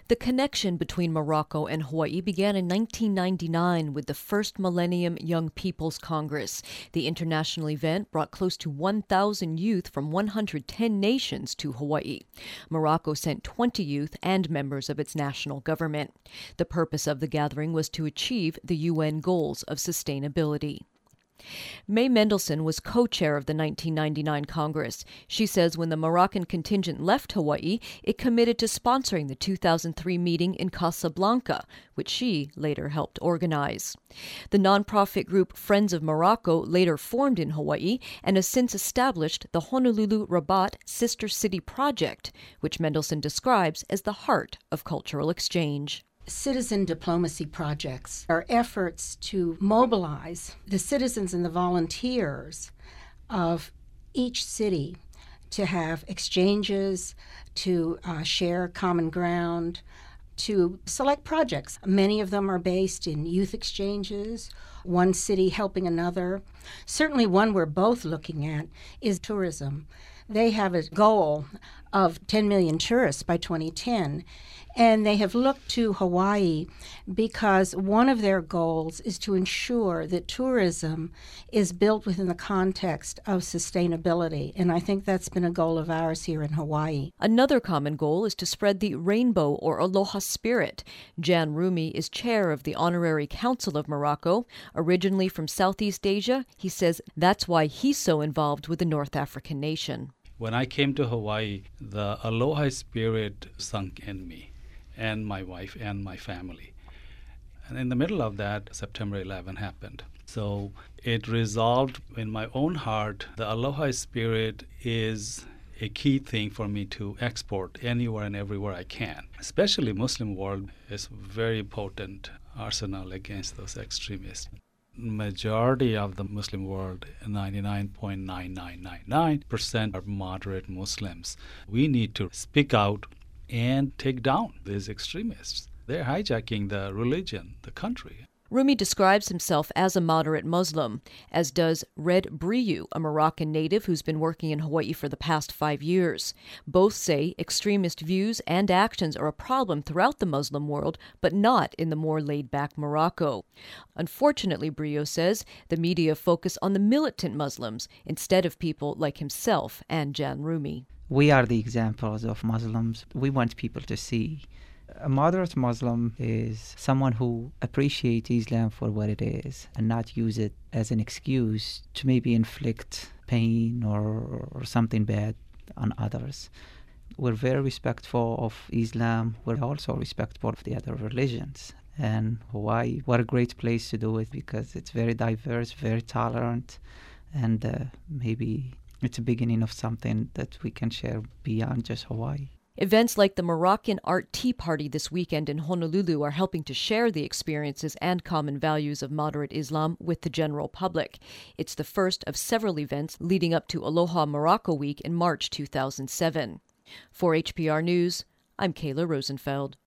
The connection between Morocco and Hawaii began in 1999 with the first Millennium Young People's Congress. The international event brought close to 1,000 youth from 110 nations to Hawaii. Morocco sent 20 youth and members of its national government. The purpose of the gathering was to achieve the UN goals of sustainability. Mae Mendelsohn was co-chair of the 1999 Congress. She says when the Moroccan contingent left Hawaii, it committed to sponsoring the 2003 meeting in Casablanca, which she later helped organize. The nonprofit group Friends of Morocco later formed in Hawaii and has since established the Honolulu-Rabat Sister City Project, which Mendelsohn describes as the heart of cultural exchange. Citizen diplomacy projects are efforts to mobilize the citizens and the volunteers of each city to have exchanges, to share common ground, to select projects. Many of them are based in youth exchanges, one city helping another. Certainly one we're both looking at is tourism. They have a goal of 10 million tourists by 2010, and they have looked to Hawaii because one of their goals is to ensure that tourism is built within the context of sustainability, and I think that's been a goal of ours here in Hawaii. Another common goal is to spread the rainbow or aloha spirit. Jan Rumi is chair of the Honorary Council of Morocco. Originally from Southeast Asia, he says that's why he's so involved with the North African nation. When I came to Hawaii, the aloha spirit sunk in me and my wife and my family. And in the middle of that, September 11 happened. So it resolved in my own heart, the aloha spirit is a key thing for me to export anywhere and everywhere I can. Especially Muslim world is very potent arsenal against those extremists. Majority of the Muslim world, 99.9999%, are moderate Muslims. We need to speak out and take down these extremists. They're hijacking the religion, the country. Rumi describes himself as a moderate Muslim, as does Red Briyu, a Moroccan native who's been working in Hawaii for the past 5 years. Both say extremist views and actions are a problem throughout the Muslim world, but not in the more laid-back Morocco. Unfortunately, Briyu says, the media focus on the militant Muslims instead of people like himself and Jan Rumi. We are the examples of Muslims. We want people to see. A moderate Muslim is someone who appreciates Islam for what it is and not use it as an excuse to maybe inflict pain or something bad on others. We're very respectful of Islam. We're also respectful of the other religions. And Hawaii, what a great place to do it because it's very diverse, very tolerant, and maybe it's a beginning of something that we can share beyond just Hawaii. Events like the Moroccan Art Tea Party this weekend in Honolulu are helping to share the experiences and common values of moderate Islam with the general public. It's the first of several events leading up to Aloha Morocco Week in March 2007. For HPR News, I'm Kayla Rosenfeld.